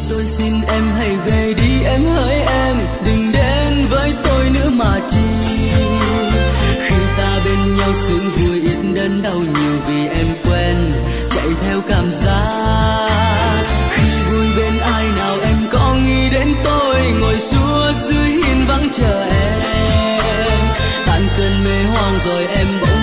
tôi xin em hãy về đi em hỡi em, đừng đến với tôi nữa mà chi. Khi ta bên nhau sướng vui ít đớn đau nhiều vì em quen chạy theo cảm giác. Khi vui bên ai nào em có nghĩ đến tôi, ngồi suốt dưới hiên vắng chờ em. Tan cơn mê hoang rồi em bỗng